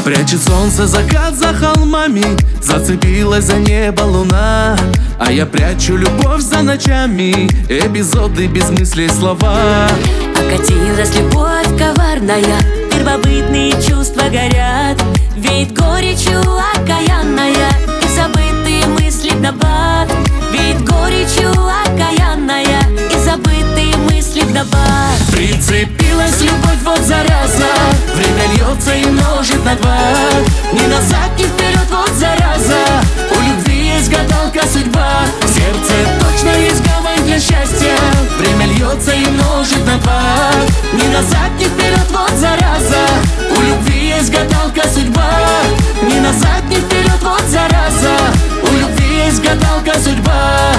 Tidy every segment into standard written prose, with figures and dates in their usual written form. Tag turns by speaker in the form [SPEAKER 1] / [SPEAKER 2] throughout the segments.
[SPEAKER 1] Прячет солнце, закат за холмами, зацепилась за небо луна. А я прячу любовь за ночами, эпизоды без мыслей, слова.
[SPEAKER 2] Окатилась любовь коварная, первобытные чувства горят, веет горечью окаянная, и забытые мысли в набат. Веет горечью окаянная, и забытые мысли в набат.
[SPEAKER 1] Прицепилась любовь, вот зараза, время льется и множит на два. Ни назад, ни вперед, вот зараза, у любви есть гадалка судьба. В сердце точно есть гавань для счастья, время льется и множит на два. Ни назад, ни вперед, вот зараза, у любви есть гадалка судьба. Ни назад, ни вперед, вот зараза, у любви есть гадалка судьба.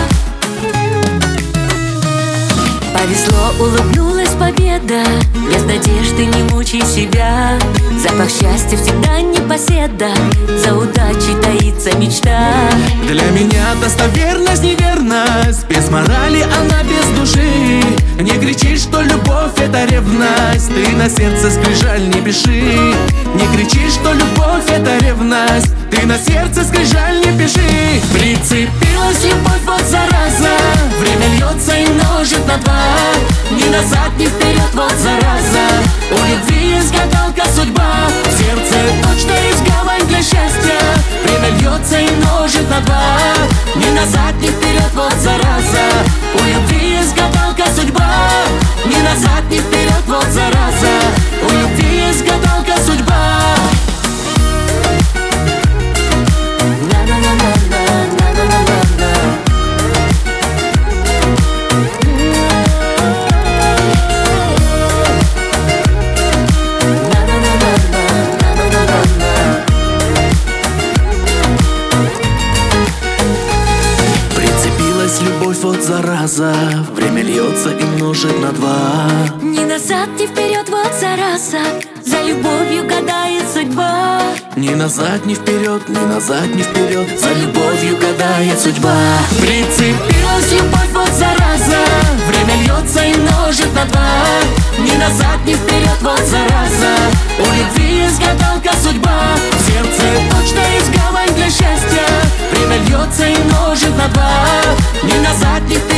[SPEAKER 2] Повезло, улыбнулась победа, без надежды не мучай себя. Запах счастья всегда непоседа, за удачей таится мечта.
[SPEAKER 1] Для меня достоверность неверность, без морали она без души. Не кричи, что любовь это ревность, ты на сердце скрижаль не пиши. Не кричи, что любовь это ревность, ты на сердце скрижаль не пиши. Прицепилась любовь, вот зараза, время льется и множит на два. Ни назад, ни вперед, вот зараза, у любви есть гадалка судьба. В сердце точно есть гавань для счастья, время льется и множит на два. Ни назад, ни вперед, вот зараза, у любви есть гадалка судьба. Ни назад, ни вперед, вот зараза, у любви есть гадалка судьба. Любовь, вот зараза, время льется и множит на два.
[SPEAKER 2] Ни назад, ни вперед, вот зараза, за любовью гадает судьба.
[SPEAKER 1] Ни назад, ни вперед, ни назад, ни вперед, за любовью гадает судьба. Прицепилась любовь, вот зараза, время льется и множит на два. Ни назад, ни вперед, вот зараза, у любви есть гадалка судьба. В сердце точно есть гавань для счастья, время льется и множит на два. Ни назад, ни вперед,